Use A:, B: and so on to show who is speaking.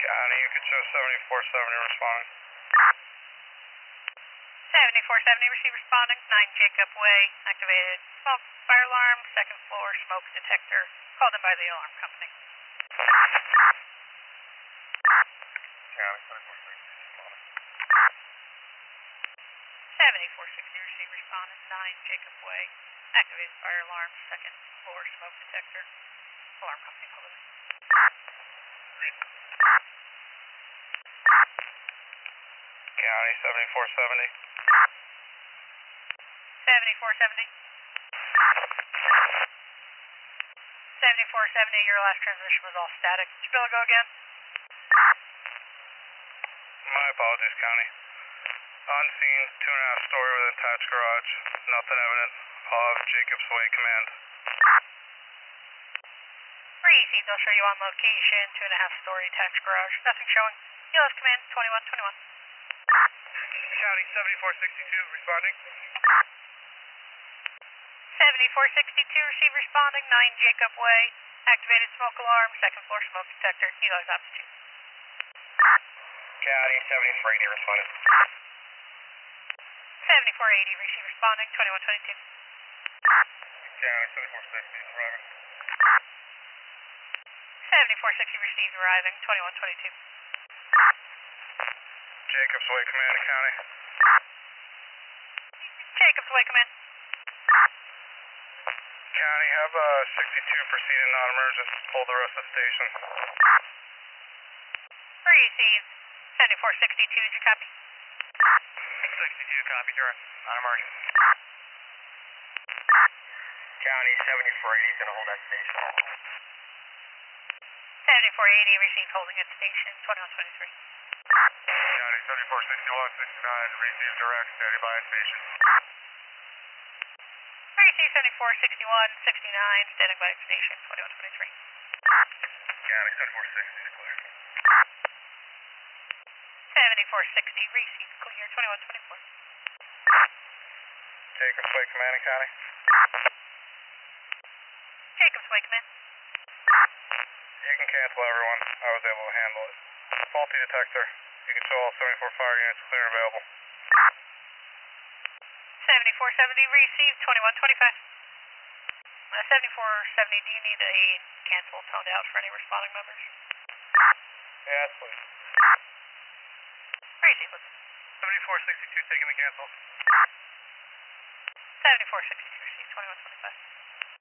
A: County, you can show 7470 responding.
B: 7470, receive responding, 9 Jacob Way, activated smoke fire alarm, second floor smoke detector, called in by the alarm company.
A: County, 7460 responding.
B: 7460, receive responding, 9 Jacob Way, activated fire alarm, second floor smoke detector, alarm company called in.
A: County, 7470.
B: 7470. 7470, your last transmission was all static. Did you be able to go again?
A: My apologies, County. Unseen, 2.5 story with attached garage. Nothing evident of Jacobs Way command.
B: Received, I'll show you on location, 2.5 story attached garage. Nothing showing. ELS command, 2121.
A: County, 7462 responding.
B: 7462, receive responding, 9 Jacob Way, activated smoke alarm, second floor smoke detector, ELS altitude.
A: County, 7480 responding.
B: 7480, receive responding, 2122.
A: County, 7460 arriving.
B: 7460, received arriving, 2122.
A: Jacobs Way command to County.
B: Jacobs Way command.
A: County, have 62 proceed in non-emergent. Hold the rest of the station.
B: Received. 7462, did you copy?
A: 62 copy, sir. Non-emergent. County, 7480 is going to hold that station.
B: 7480, received holding at station, 2123.
A: County, 7461, 69, receive direct, standing by at station.
B: Received 7461, 69, standing by at station, 2123.
A: County, 7460 is clear.
B: 7460, received clear, 2124.
A: Jacobs Way command to County.
B: Jacobs Way command.
A: You can cancel everyone. I was able to handle it. Faulty detector. You can show all 74 fire units clear and available.
B: 7470, received, 2125. 7470, do you need a cancel toned out for any responding members?
A: Yes, please.
B: Received.
A: 7462 taking the cancel.
B: 7460, received, 2125.